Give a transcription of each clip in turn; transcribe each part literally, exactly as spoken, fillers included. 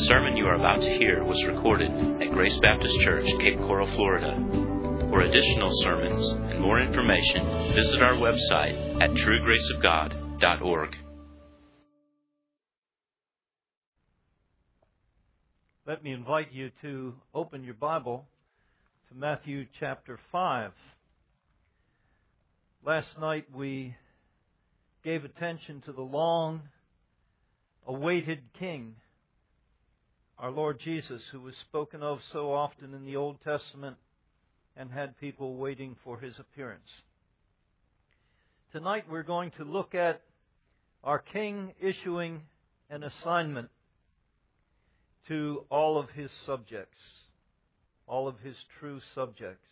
sermon you are about to hear was recorded at Grace Baptist Church, Cape Coral, Florida. For additional sermons and more information, visit our website at true grace of god dot org. Let me invite you to open your Bible to Matthew chapter five. Last night we gave attention to the long-awaited King, our Lord Jesus, who was spoken of so often in the Old Testament and had people waiting for His appearance. Tonight we're going to look at our King issuing an assignment to all of His subjects, all of His true subjects.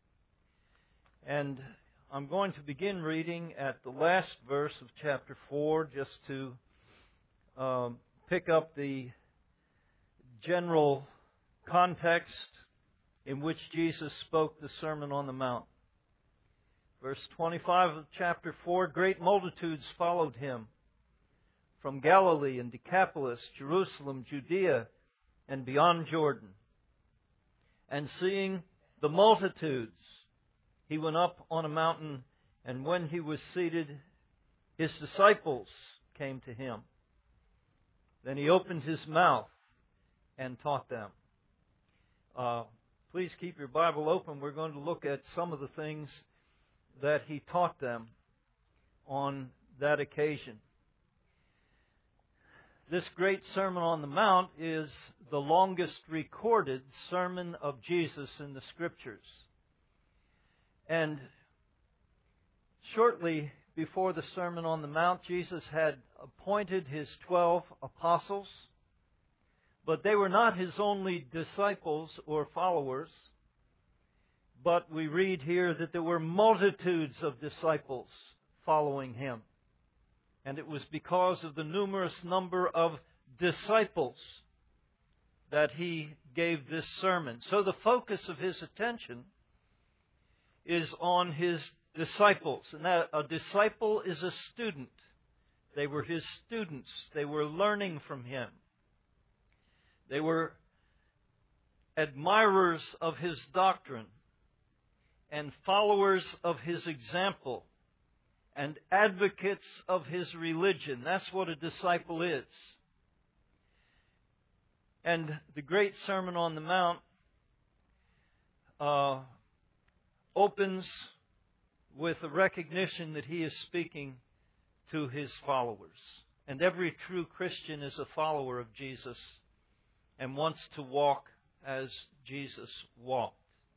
And I'm going to begin reading at the last verse of chapter four, just to um, pick up the general context in which Jesus spoke the Sermon on the Mount. Verse twenty-five of chapter four, great multitudes followed Him from Galilee and Decapolis, Jerusalem, Judea, and beyond Jordan. And seeing the multitudes, He went up on a mountain, and when He was seated, His disciples came to Him. Then He opened His mouth and taught them. Uh, please keep your Bible open. We're going to look at some of the things that He taught them on that occasion. This great Sermon on the Mount is the longest recorded sermon of Jesus in the Scriptures. And shortly before the Sermon on the Mount, Jesus had appointed His twelve apostles, but they were not His only disciples or followers. But we read here that there were multitudes of disciples following Him. And it was because of the numerous number of disciples that He gave this sermon. So the focus of His attention is on His disciples. And that a disciple is a student. They were His students. They were learning from Him. They were admirers of His doctrine and followers of His example and advocates of His religion. That's what a disciple is. And the great Sermon on the Mount uh, opens with a recognition that He is speaking to His followers. And every true Christian is a follower of Jesus and wants to walk as Jesus walked.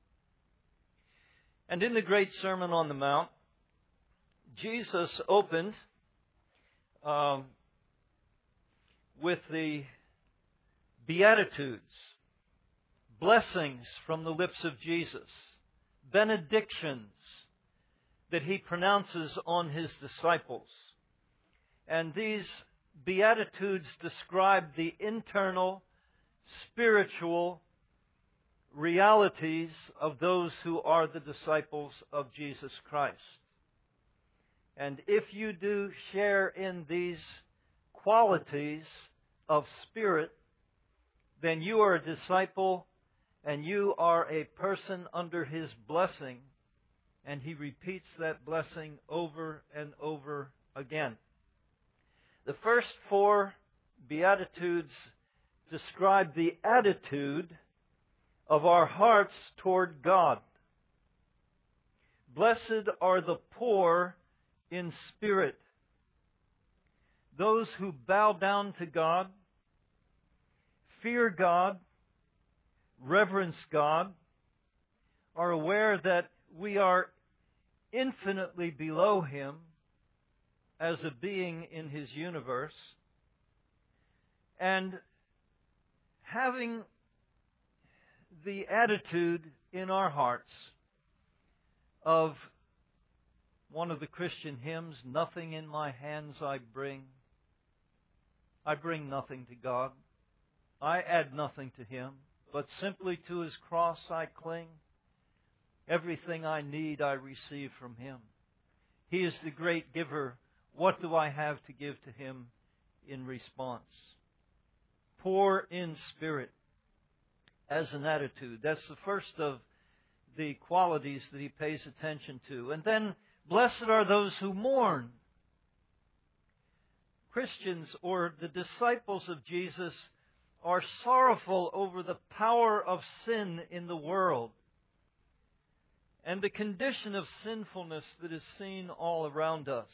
And in the great Sermon on the Mount, Jesus opened um, with the Beatitudes, blessings from the lips of Jesus, benedictions that He pronounces on His disciples. And these Beatitudes describe the internal, spiritual realities of those who are the disciples of Jesus Christ. And if you do share in these qualities of spirit, then you are a disciple and you are a person under His blessing. And He repeats that blessing over and over again. The first four Beatitudes describe the attitude of our hearts toward God. Blessed are the poor in spirit, those who bow down to God, fear God, reverence God, are aware that we are infinitely below Him as a being in His universe, and having the attitude in our hearts of one of the Christian hymns, nothing in my hands I bring. I bring nothing to God. I add nothing to Him, but simply to His cross I cling. Everything I need I receive from Him. He is the great giver. What do I have to give to Him in response? poor in spirit as an attitude. That's the first of the qualities that he pays attention to. And then, blessed are those who mourn. Christians, or the disciples of Jesus, are sorrowful over the power of sin in the world and the condition of sinfulness that is seen all around us.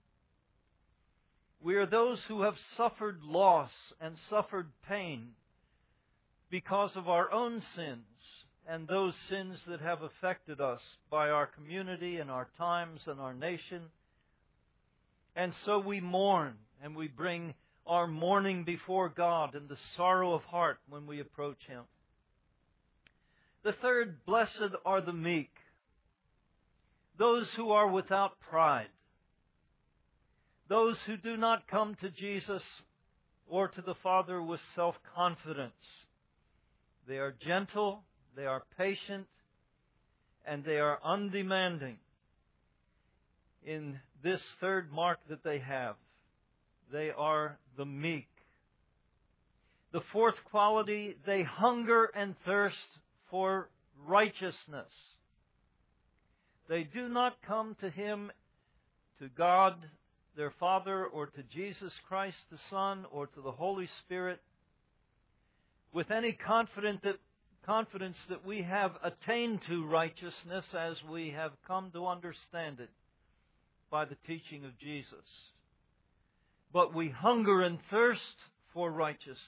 We are those who have suffered loss and suffered pain because of our own sins and those sins that have affected us by our community and our times and our nation. And so we mourn, and we bring our mourning before God and the sorrow of heart when we approach Him. The third, blessed are the meek, those who are without pride, those who do not come to Jesus or to the Father with self-confidence. They are gentle, they are patient, and they are undemanding in this third mark that they have. They are the meek. The fourth quality, they hunger and thirst for righteousness. They do not come to Him, to God, their Father, or to Jesus Christ, the Son, or to the Holy Spirit, with any confident that, confidence that we have attained to righteousness as we have come to understand it by the teaching of Jesus. But we hunger and thirst for righteousness.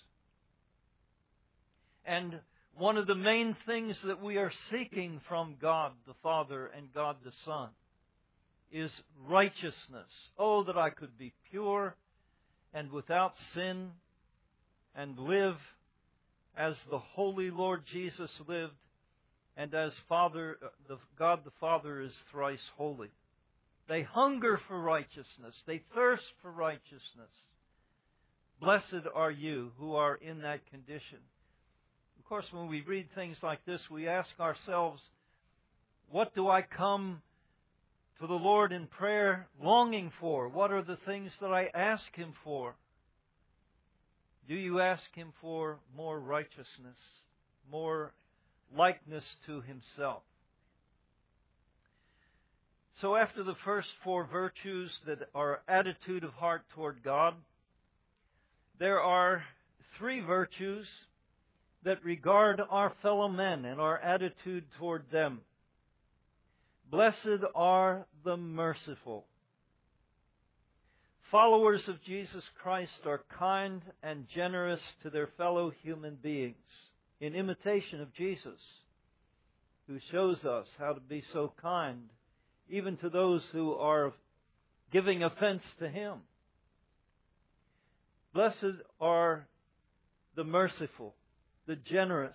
And one of the main things that we are seeking from God the Father and God the Son is righteousness. Oh, that I could be pure and without sin and live as the holy Lord Jesus lived, and as Father, the God the Father is thrice holy. They hunger for righteousness. They thirst for righteousness. Blessed are you who are in that condition. Of course, when we read things like this, we ask ourselves, what do I come to the Lord in prayer longing for? What are the things that I ask Him for? Do you ask Him for more righteousness, more likeness to Himself? So after the first four virtues that are attitude of heart toward God, there are three virtues that regard our fellow men and our attitude toward them. Blessed are the merciful. Followers of Jesus Christ are kind and generous to their fellow human beings, in imitation of Jesus, who shows us how to be so kind, even to those who are giving offense to Him. Blessed are the merciful, the generous.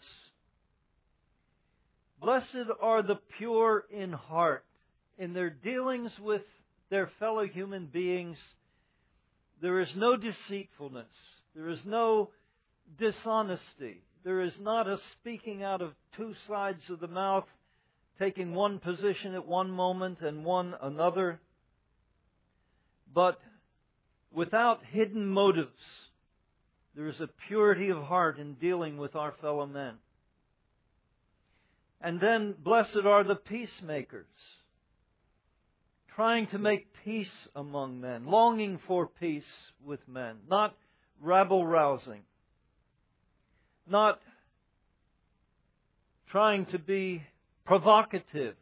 Blessed are the pure in heart. In their dealings with their fellow human beings, there is no deceitfulness. There is no dishonesty. There is not a speaking out of two sides of the mouth, taking one position at one moment and one another, but without hidden motives. There is a purity of heart in dealing with our fellow men. And then, blessed are the peacemakers, trying to make peace among men, longing for peace with men, not rabble-rousing, not trying to be provocative.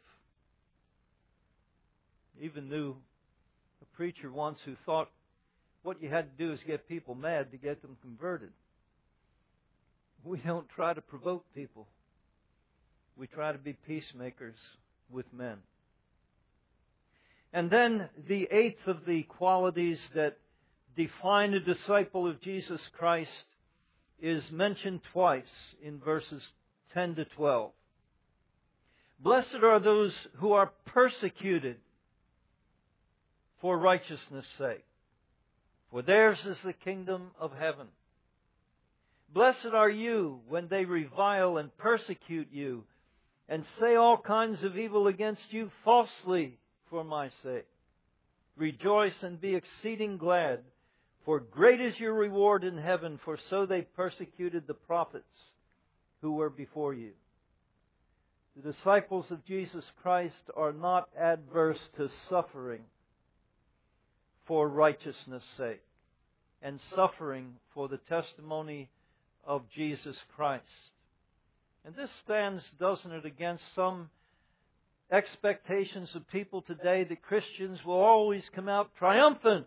Even knew a preacher once who thought what you had to do is get people mad to get them converted. We don't try to provoke people. We try to be peacemakers with men. And then the eighth of the qualities that define a disciple of Jesus Christ is mentioned twice in verses ten to twelve. Blessed are those who are persecuted for righteousness' sake, for theirs is the kingdom of heaven. Blessed are you when they revile and persecute you and say all kinds of evil against you falsely for my sake. Rejoice and be exceeding glad, For great is your reward in heaven, for so they persecuted the prophets who were before you. The disciples of Jesus Christ are not adverse to suffering for righteousness' sake and suffering for the testimony of Jesus Christ. And this stands, doesn't it, against some expectations of people today that Christians will always come out triumphant.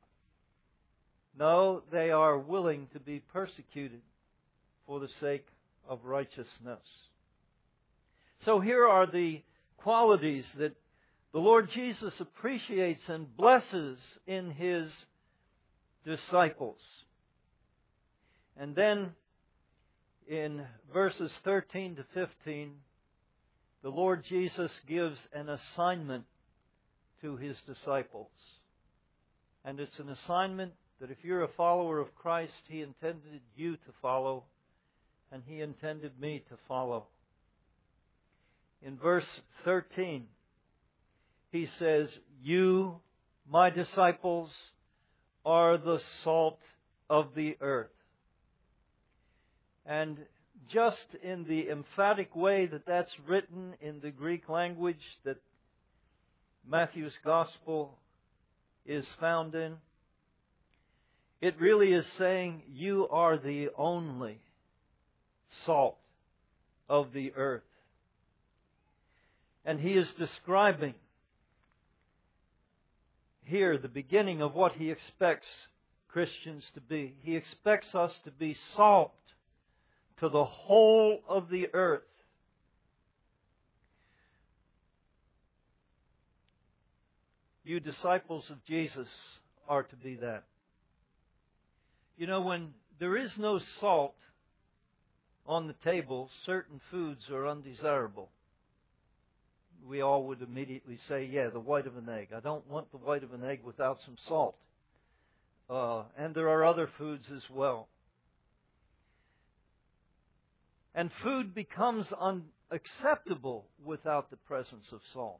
No, they are willing to be persecuted for the sake of righteousness. So here are the qualities that the Lord Jesus appreciates and blesses in His disciples. And then in verses thirteen to fifteen, the Lord Jesus gives an assignment to His disciples. And it's an assignment that if you're a follower of Christ, He intended you to follow, and He intended me to follow. In verse thirteen, He says, "You, my disciples, are the salt of the earth." And just in the emphatic way that that's written in the Greek language that Matthew's Gospel is found in, it really is saying you are the only salt of the earth. And He is describing here the beginning of what He expects Christians to be. He expects us to be salt to the whole of the earth. You disciples of Jesus are to be that. You know, when there is no salt on the table, certain foods are undesirable. We all would immediately say, yeah, the white of an egg. I don't want the white of an egg without some salt. Uh, and there are other foods as well. And food becomes unacceptable without the presence of salt.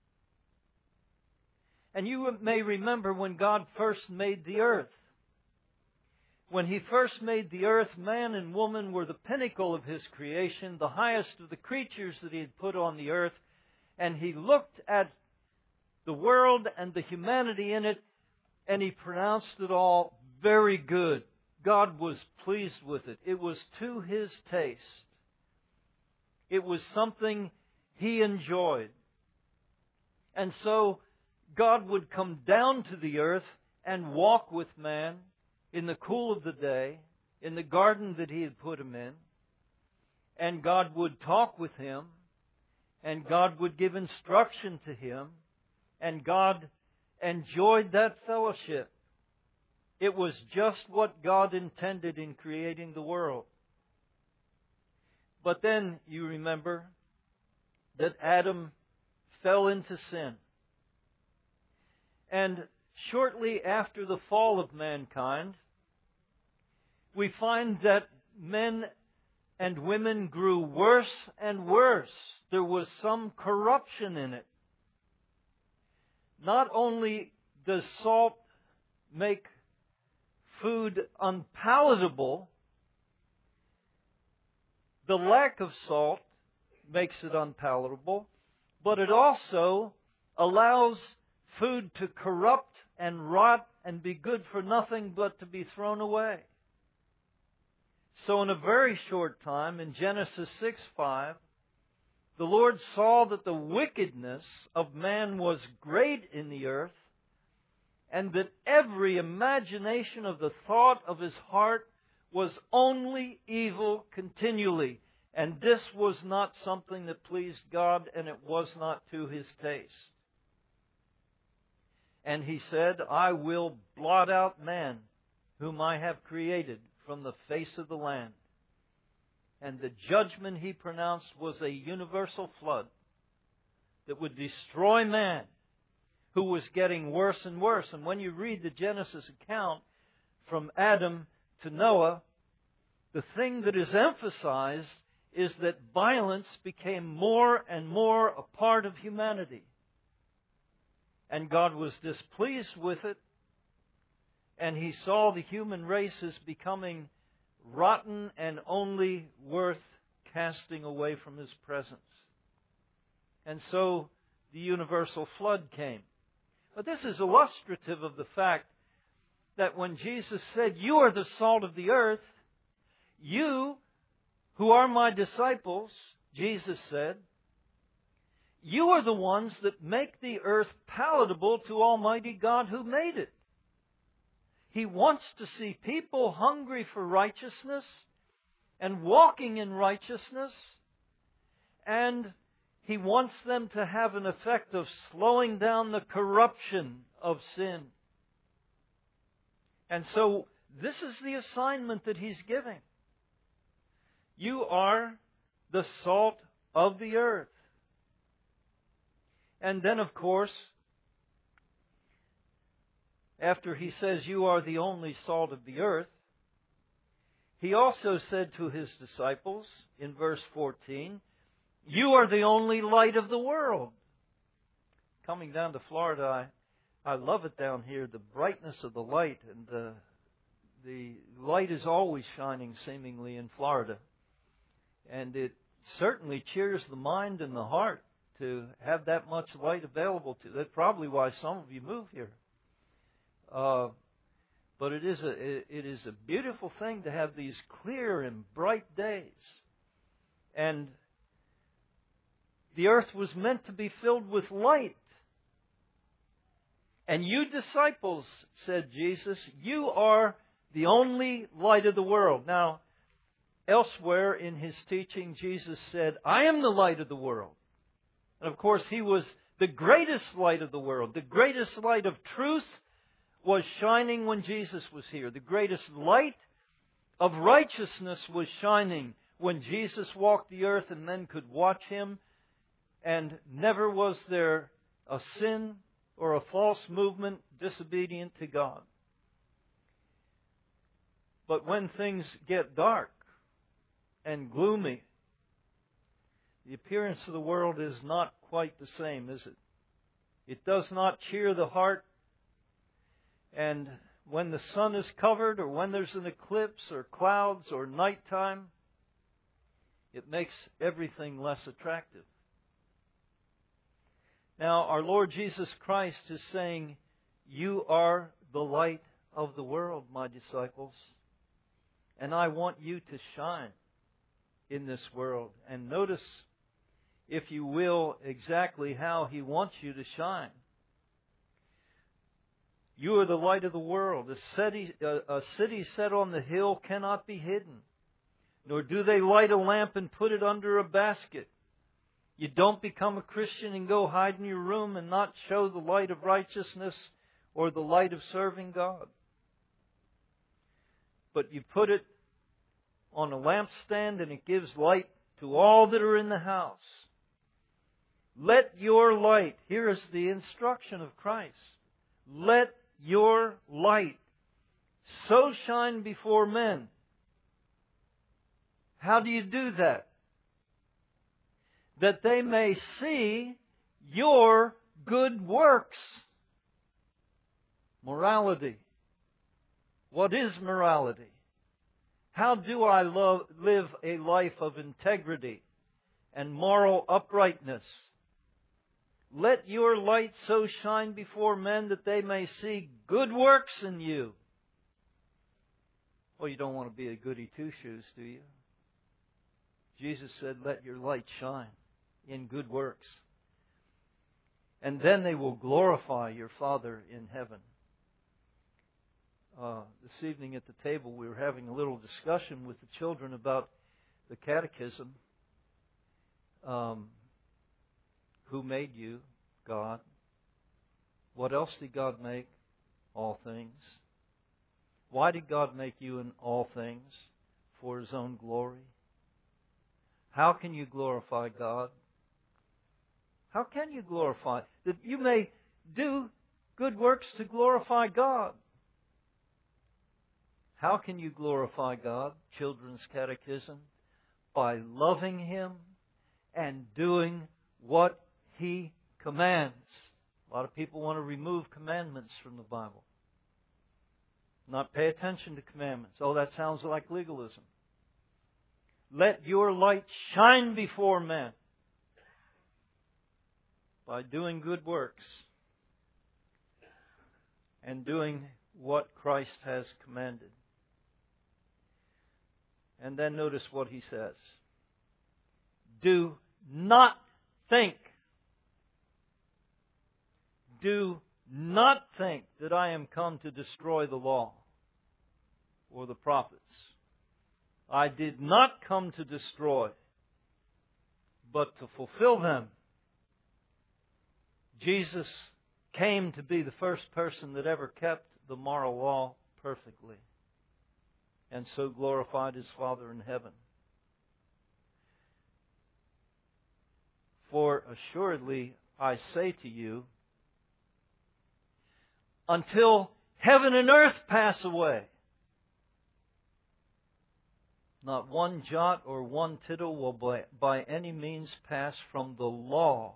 And you may remember when God first made the earth. When He first made the earth, man and woman were the pinnacle of His creation, the highest of the creatures that He had put on the earth. And He looked at the world and the humanity in it, and He pronounced it all very good. God was pleased with it. It was to His taste. It was something He enjoyed. And so God would come down to the earth and walk with man in the cool of the day, in the garden that He had put him in. And God would talk with him, and God would give instruction to him, and God enjoyed that fellowship. It was just what God intended in creating the world. But then you remember that Adam fell into sin. And shortly after the fall of mankind, we find that men and women grew worse and worse. There was some corruption in it. Not only does salt make food unpalatable, the lack of salt makes it unpalatable, but it also allows food to corrupt and rot and be good for nothing but to be thrown away. So in a very short time, in Genesis six five, the Lord saw that the wickedness of man was great in the earth, and that every imagination of the thought of his heart was only evil continually. And this was not something that pleased God, and it was not to His taste. And He said, I will blot out man, whom I have created, from the face of the land. And the judgment He pronounced was a universal flood that would destroy man, who was getting worse and worse. And when you read the Genesis account from Adam to Noah, the thing that is emphasized is that violence became more and more a part of humanity. And God was displeased with it. and He saw the human race as becoming rotten and only worth casting away from His presence. And so the universal flood came. But this is illustrative of the fact that when Jesus said, "You are the salt of the earth," you who are my disciples, Jesus said, you are the ones that make the earth palatable to Almighty God who made it. He wants to see people hungry for righteousness and walking in righteousness, and He wants them to have an effect of slowing down the corruption of sin. And so this is the assignment that He's giving. You are the salt of the earth. And then, of course, after He says you are the only salt of the earth, He also said to His disciples in verse fourteen, you are the only light of the world. Coming down to Florida, I, I love it down here, the brightness of the light. And the, the light is always shining seemingly in Florida. And it certainly cheers the mind and the heart to have that much light available to. That's probably why some of you move here. Uh, but it is a it is a beautiful thing to have these clear and bright days. And the earth was meant to be filled with light. And you disciples, said Jesus, you are the only light of the world. Now, elsewhere in His teaching, Jesus said, I am the light of the world. And of course, He was the greatest light of the world. The greatest light of truth was shining when Jesus was here. The greatest light of righteousness was shining when Jesus walked the earth and men could watch Him. And never was there a sin or a false movement disobedient to God. But when things get dark and gloomy, the appearance of the world is not quite the same, is it? It does not cheer the heart. And when the sun is covered, or when there's an eclipse, or clouds, or nighttime, it makes everything less attractive. Now, our Lord Jesus Christ is saying, you are the light of the world, my disciples, and I want you to shine in this world. And notice, if you will, exactly how He wants you to shine. You are the light of the world. A city, a city set on the hill cannot be hidden, nor do they light a lamp and put it under a basket. You don't become a Christian and go hide in your room and not show the light of righteousness or the light of serving God. But you put it on a lampstand and it gives light to all that are in the house. Let your light, here is the instruction of Christ, let your light so shine before men. How do you do that? That they may see your good works. Morality. What is morality? How do I love, live a life of integrity and moral uprightness? Let your light so shine before men that they may see good works in you. Well, you don't want to be a goody two-shoes, do you? Jesus said, let your light shine in good works. And then they will glorify your Father in heaven. Uh, this evening at the table we were having a little discussion with the children about the catechism. Um, who made you? God. What else did God make? All things. Why did God make you in all things? For His own glory. How can you glorify God? How can you glorify? That you may do good works to glorify God. How can you glorify God? Children's Catechism. By loving Him and doing what He commands. A lot of people want to remove commandments from the Bible. Not pay attention to commandments. Oh, that sounds like legalism. Let your light shine before men by doing good works and doing what Christ has commanded. And then notice what he says. Do not think. Do not think that I am come to destroy the law or the prophets. I did not come to destroy, but to fulfill them. Jesus came to be the first person that ever kept the moral law perfectly, and so glorified His Father in heaven. For assuredly I say to you, until heaven and earth pass away, not one jot or one tittle will by, by any means pass from the law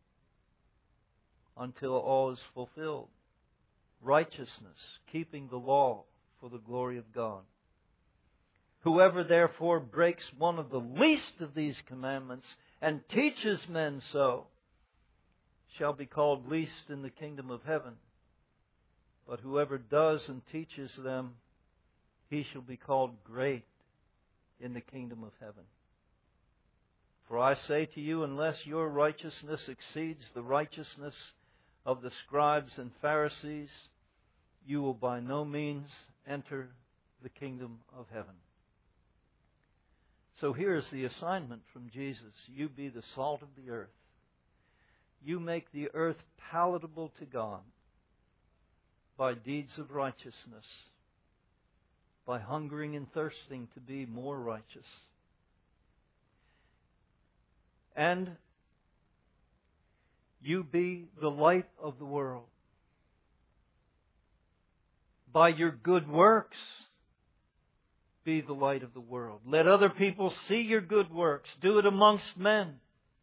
until all is fulfilled. Righteousness, keeping the law for the glory of God. Whoever therefore breaks one of the least of these commandments and teaches men so shall be called least in the kingdom of heaven. But whoever does and teaches them, he shall be called great in the kingdom of heaven. For I say to you, unless your righteousness exceeds the righteousness of the scribes and Pharisees, you will by no means enter the kingdom of heaven. So here's the assignment from Jesus. You be the salt of the earth. You make the earth palatable to God by deeds of righteousness, by hungering and thirsting to be more righteous. And you be the light of the world. By your good works, be the light of the world. Let other people see your good works. Do it amongst men,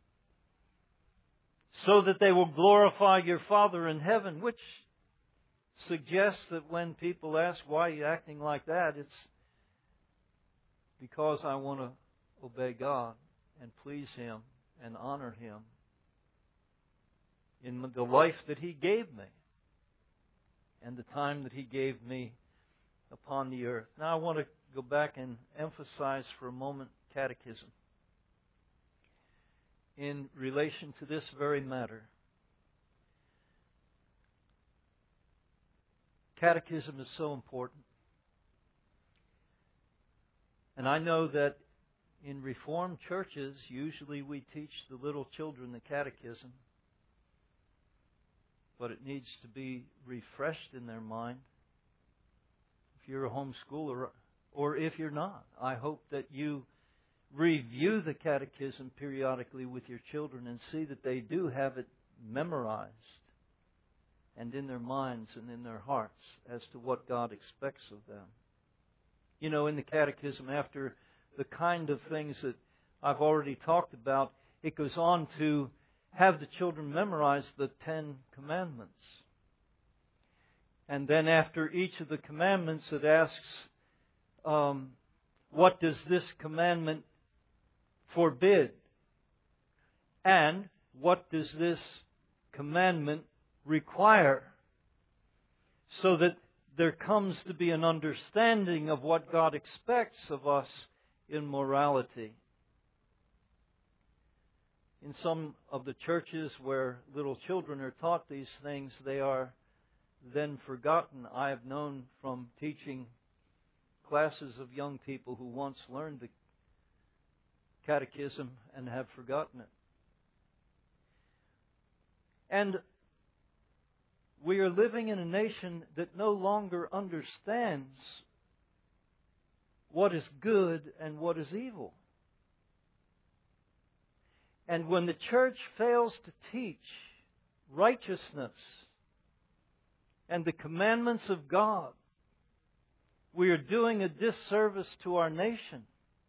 so that they will glorify your Father in heaven, which suggests that when people ask, why are you acting like that? It's because I want to obey God and please Him and honor Him in the life that He gave me and the time that He gave me upon the earth. Now I want to go back and emphasize for a moment catechism in relation to this very matter. Catechism is so important. And I know that in Reformed churches, usually we teach the little children the catechism, but it needs to be refreshed in their mind. If you're a homeschooler, or if you're not, I hope that you review the catechism periodically with your children and see that they do have it memorized and in their minds and in their hearts as to what God expects of them. You know, in the catechism, after the kind of things that I've already talked about, it goes on to have the children memorize the Ten Commandments. And then after each of the commandments, it asks, um, what does this commandment forbid? And what does this commandment require? So that there comes to be an understanding of what God expects of us in morality. In some of the churches where little children are taught these things, they are then forgotten. I have known from teaching classes of young people who once learned the catechism and have forgotten it. And we are living in a nation that no longer understands what is good and what is evil. And when the church fails to teach righteousness and the commandments of God, we are doing a disservice to our nation.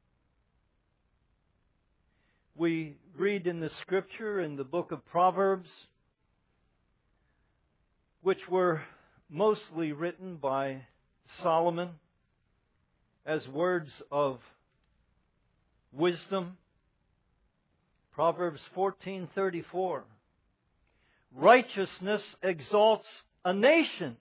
We read in the Scripture, in the book of Proverbs, which were mostly written by Solomon as words of wisdom. Proverbs fourteen thirty-four. Righteousness exalts a nation,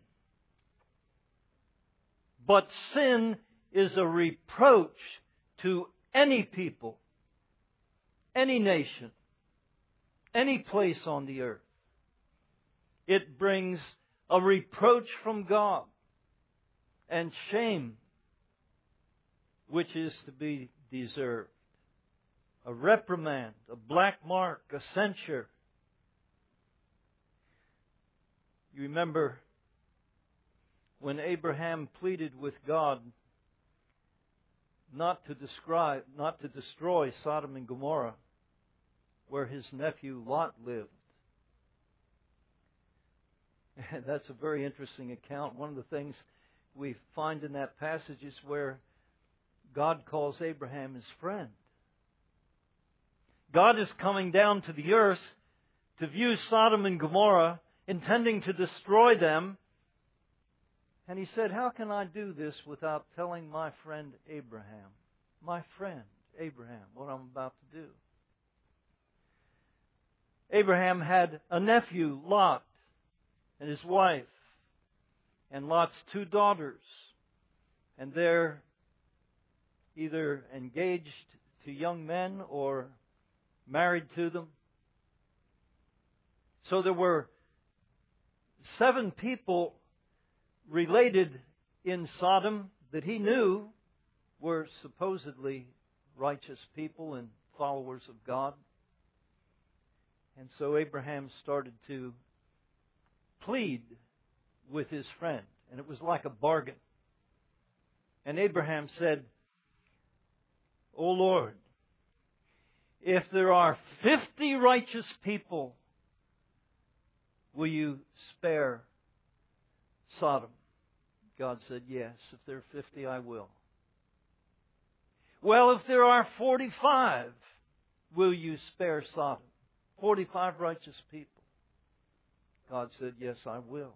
but sin is a reproach to any people, any nation, any place on the earth. It brings a reproach from God and shame, which is to be deserved. A reprimand, a black mark, a censure. You remember when Abraham pleaded with God not to describe, not to destroy Sodom and Gomorrah, where his nephew Lot lived. And that's a very interesting account. One of the things we find in that passage is where God calls Abraham his friend. God is coming down to the earth to view Sodom and Gomorrah, intending to destroy them. And He said, how can I do this without telling my friend Abraham, my friend Abraham, what I'm about to do? Abraham had a nephew, Lot, and his wife, and Lot's two daughters. And they're either engaged to young men or married to them. So there were seven people related in Sodom that he knew were supposedly righteous people and followers of God. And so Abraham started to plead with his friend. And it was like a bargain. And Abraham said, O Lord, if there are fifty righteous people, will you spare Sodom? God said, yes, if there are fifty, I will. Well, if there are forty-five, will you spare Sodom? forty-five righteous people. God said, yes, I will.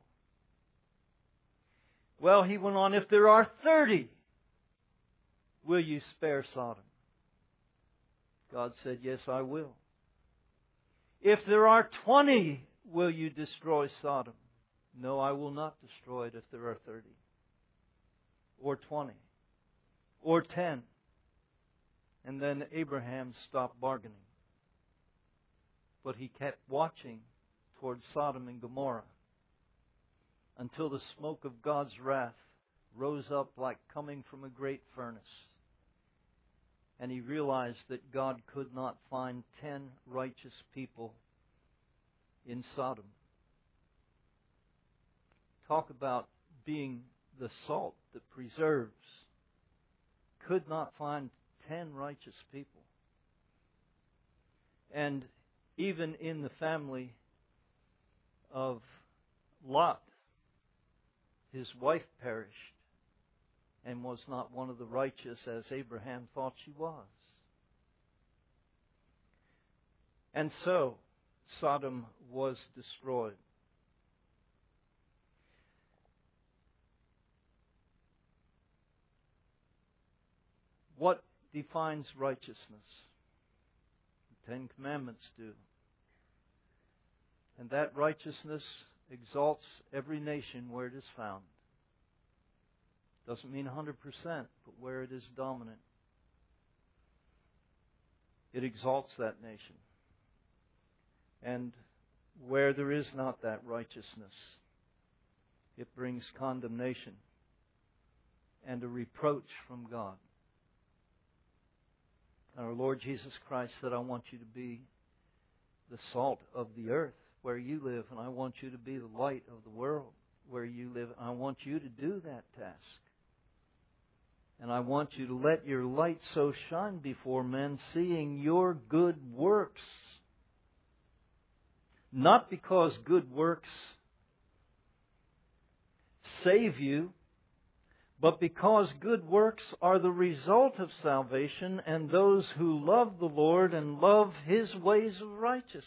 Well, he went on, if there are thirty, will you spare Sodom? God said, yes, I will. If there are twenty, will you destroy Sodom? No, I will not destroy it if there are thirty. Or twenty. Or ten. And then Abraham stopped bargaining. But he kept watching towards Sodom and Gomorrah until the smoke of God's wrath rose up like coming from a great furnace. And he realized that God could not find ten righteous people in Sodom. Talk about being the salt that preserves. Could not find ten righteous people. And even in the family of Lot, his wife perished and was not one of the righteous as Abraham thought she was. And so Sodom was destroyed. What defines righteousness? The Ten Commandments do. And that righteousness exalts every nation where it is found. Doesn't mean one hundred percent, but where it is dominant, it exalts that nation. And where there is not that righteousness, it brings condemnation and a reproach from God. And our Lord Jesus Christ said, I want you to be the salt of the earth where you live, and I want you to be the light of the world where you live. I want you to do that task. And I want you to let your light so shine before men, seeing your good works. Not because good works save you, but because good works are the result of salvation, and those who love the Lord and love His ways of righteousness.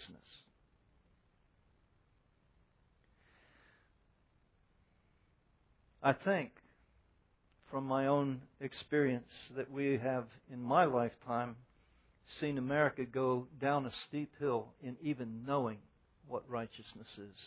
I think from my own experience that we have in my lifetime seen America go down a steep hill in even knowing what righteousness is.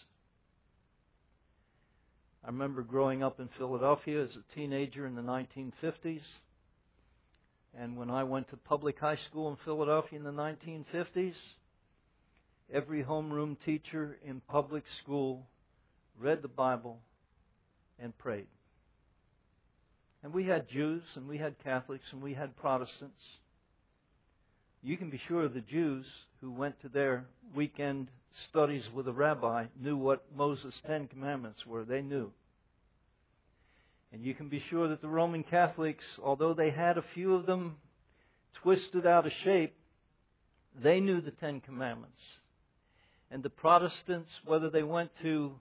I remember growing up in Philadelphia as a teenager in the nineteen fifties. And when I went to public high school in Philadelphia in the nineteen fifties, every homeroom teacher in public school read the Bible and prayed. And we had Jews, and we had Catholics, and we had Protestants. You can be sure the Jews who went to their weekend studies with a rabbi knew what Moses' Ten Commandments were. They knew. And you can be sure that the Roman Catholics, although they had a few of them twisted out of shape, they knew the Ten Commandments. And the Protestants, whether they went to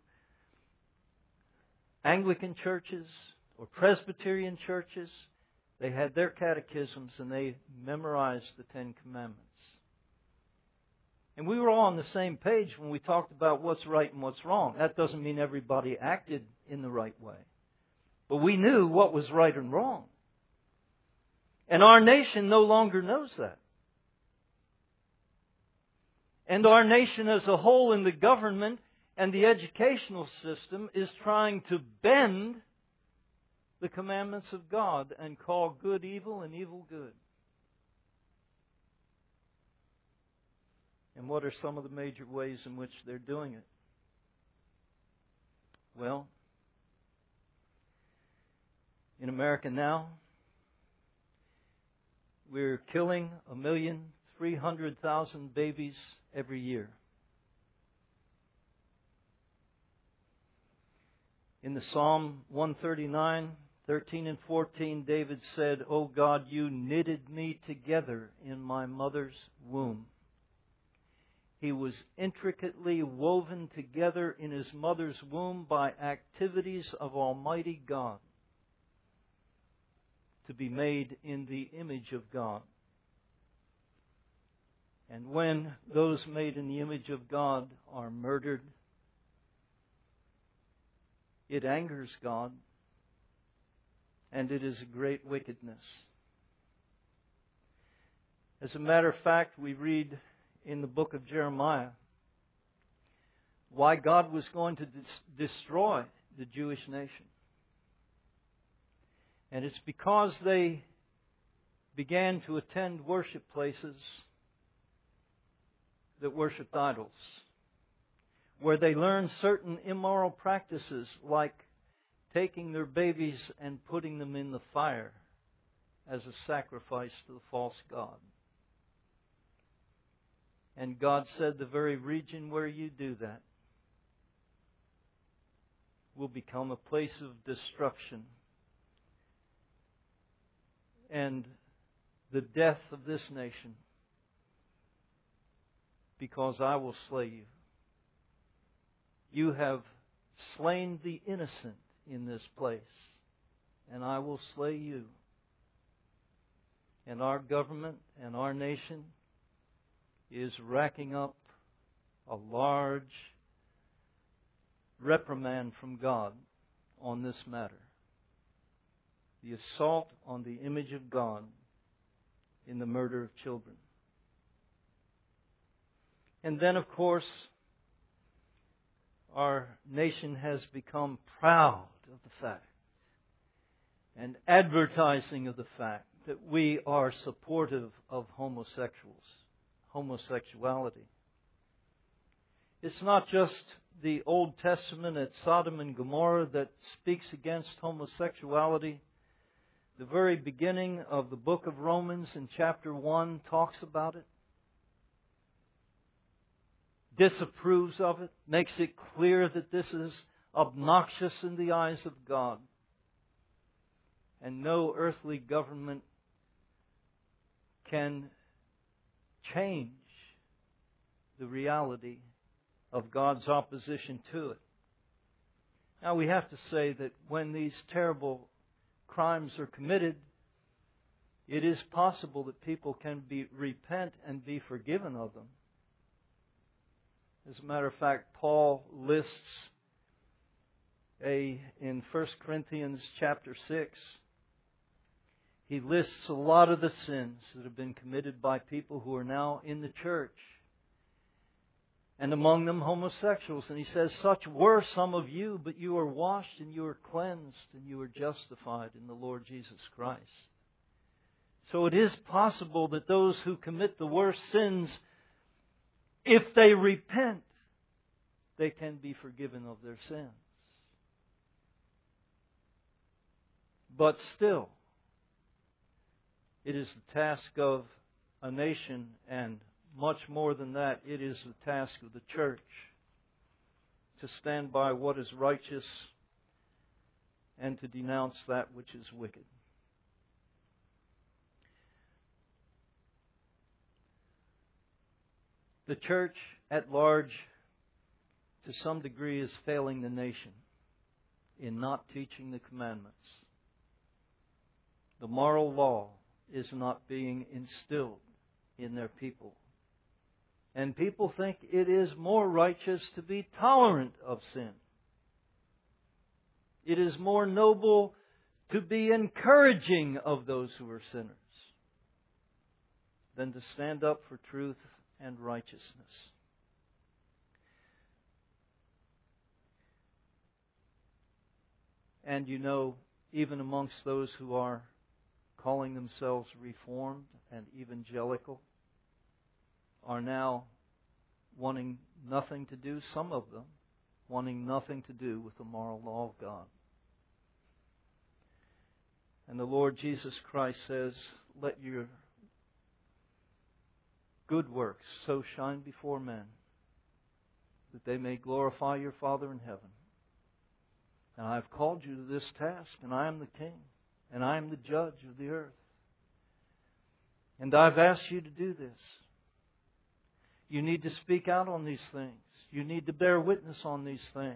Anglican churches or Presbyterian churches, they had their catechisms and they memorized the Ten Commandments. And we were all on the same page when we talked about what's right and what's wrong. That doesn't mean everybody acted in the right way. But we knew what was right and wrong. And our nation no longer knows that. And our nation as a whole in the government and the educational system is trying to bend the commandments of God and call good evil and evil good. And what are some of the major ways in which they're doing it? Well, in America now, we're killing a million three hundred thousand babies every year. In the Psalm one thirty-nine, thirteen and fourteen, David said, "O God, you knitted me together in my mother's womb." He was intricately woven together in his mother's womb by activities of Almighty God to be made in the image of God. And when those made in the image of God are murdered, it angers God, and it is a great wickedness. As a matter of fact, we read in the book of Jeremiah why God was going to dis- destroy the Jewish nation. And it's because they began to attend worship places that worshipped idols, where they learned certain immoral practices like taking their babies and putting them in the fire as a sacrifice to the false god. And God said, the very region where you do that will become a place of destruction. And the death of this nation, because I will slay you. You have slain the innocent in this place, and I will slay you. And our government and our nation is racking up a large reprimand from God on this matter. The assault on the image of God in the murder of children. And then, of course, our nation has become proud of the fact and advertising of the fact that we are supportive of homosexuals, homosexuality. It's not just the Old Testament at Sodom and Gomorrah that speaks against homosexuality. The very beginning of the book of Romans in chapter one talks about it, disapproves of it, makes it clear that this is obnoxious in the eyes of God. And no earthly government can change the reality of God's opposition to it. Now we have to say that when these terrible crimes are committed, it is possible that people can be repent and be forgiven of them. As a matter of fact, Paul lists a in First Corinthians chapter six he lists a lot of the sins that have been committed by people who are now in the church. And among them homosexuals. And he says, such were some of you, but you are washed and you are cleansed and you are justified in the Lord Jesus Christ. So it is possible that those who commit the worst sins, if they repent, they can be forgiven of their sins. But still, it is the task of a nation, and much more than that, it is the task of the church to stand by what is righteous and to denounce that which is wicked. The church at large, to some degree, is failing the nation in not teaching the commandments. The moral law is not being instilled in their people. And people think it is more righteous to be tolerant of sin. It is more noble to be encouraging of those who are sinners than to stand up for truth and righteousness. And you know, even amongst those who are calling themselves Reformed and Evangelical, are now wanting nothing to do, some of them, wanting nothing to do with the moral law of God. And the Lord Jesus Christ says, let your good works so shine before men that they may glorify your Father in heaven. And I have called you to this task, and I am the King, and I am the judge of the earth. And I've asked you to do this. You need to speak out on these things. You need to bear witness on these things.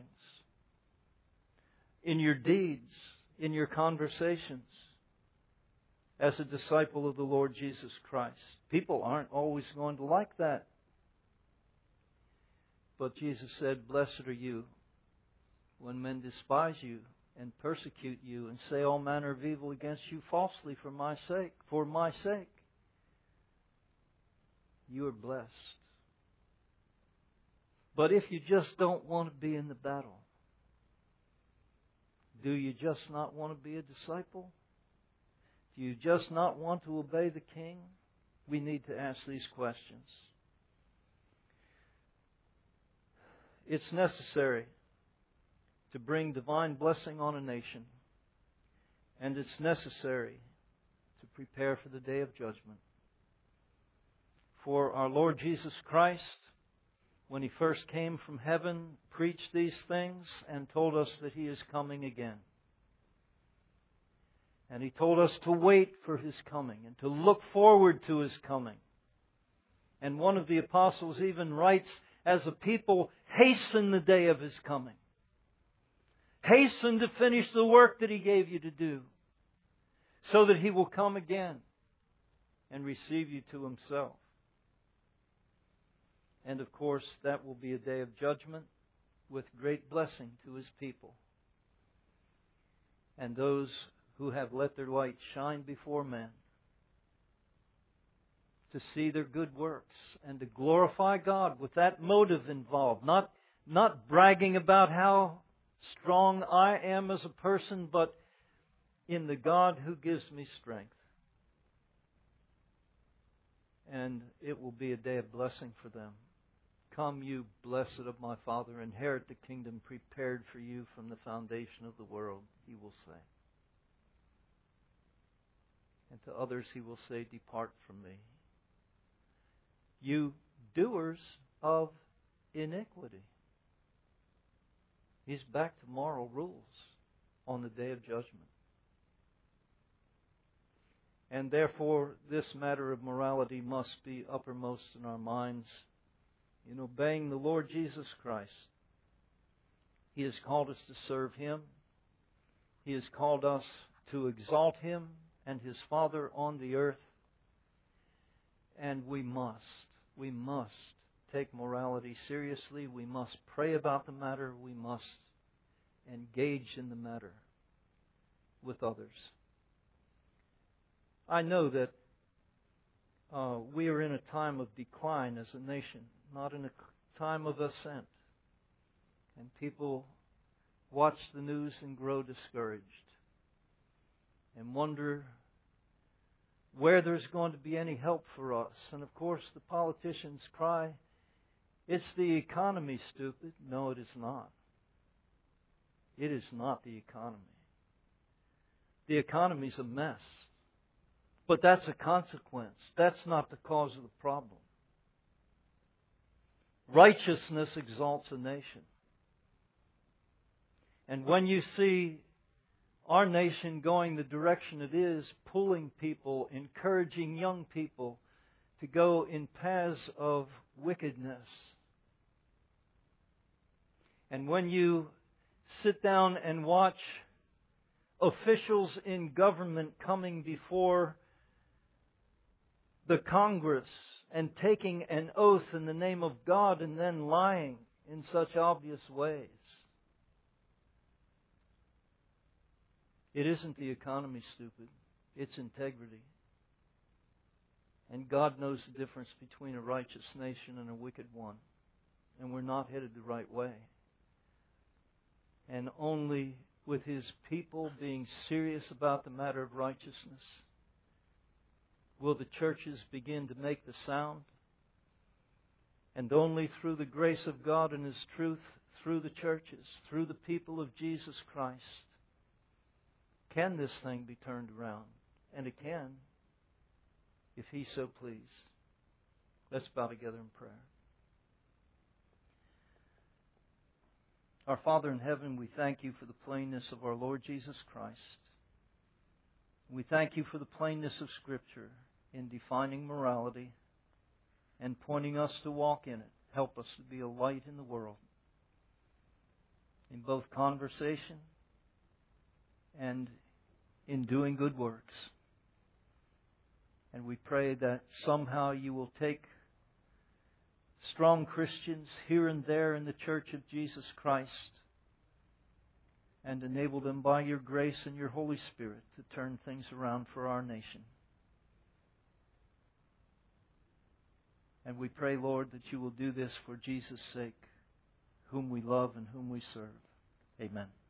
In your deeds, in your conversations, as a disciple of the Lord Jesus Christ. People aren't always going to like that. But Jesus said, blessed are you when men despise you and persecute you and say all manner of evil against you falsely for my sake. For my sake. You are blessed. But if you just don't want to be in the battle, do you just not want to be a disciple? Do you just not want to obey the King? We need to ask these questions. It's necessary to bring divine blessing on a nation, and it's necessary to prepare for the day of judgment. For our Lord Jesus Christ, when He first came from heaven, preached these things and told us that He is coming again. And He told us to wait for His coming and to look forward to His coming. And one of the apostles even writes, as a people, hasten the day of His coming. Hasten to finish the work that He gave you to do, so that He will come again and receive you to Himself. And of course, that will be a day of judgment with great blessing to His people. And those who have let their light shine before men, to see their good works and to glorify God with that motive involved. Not, not bragging about how strong I am as a person, but in the God who gives me strength. And it will be a day of blessing for them. Come, you blessed of my Father, inherit the kingdom prepared for you from the foundation of the world, He will say. And to others He will say, depart from me, you doers of iniquity. He's back to moral rules on the day of judgment. And therefore, this matter of morality must be uppermost in our minds in obeying the Lord Jesus Christ. He has called us to serve Him. He has called us to exalt Him and His Father on the earth. And we must, we must take morality seriously. We must pray about the matter. We must engage in the matter with others. I know that uh, we are in a time of decline as a nation, not in a time of ascent. And people watch the news and grow discouraged and wonder where there's going to be any help for us. And of course, the politicians cry, "It's the economy, stupid." No, it is not. It is not the economy. The economy's a mess. But that's a consequence. That's not the cause of the problem. Righteousness exalts a nation. And when you see our nation going the direction it is, pulling people, encouraging young people to go in paths of wickedness, and when you sit down and watch officials in government coming before the Congress and taking an oath in the name of God and then lying in such obvious ways, it isn't the economy, stupid. It's integrity. And God knows the difference between a righteous nation and a wicked one. And we're not headed the right way. And only with His people being serious about the matter of righteousness will the churches begin to make the sound. And only through the grace of God and His truth, through the churches, through the people of Jesus Christ, can this thing be turned around. And it can, if He so please. Let's bow together in prayer. Our Father in heaven, we thank You for the plainness of our Lord Jesus Christ. We thank You for the plainness of Scripture in defining morality and pointing us to walk in it. Help us to be a light in the world, in both conversation and in doing good works. And we pray that somehow You will take strong Christians here and there in the Church of Jesus Christ and enable them by Your grace and Your Holy Spirit to turn things around for our nation. And we pray, Lord, that You will do this for Jesus' sake, whom we love and whom we serve. Amen.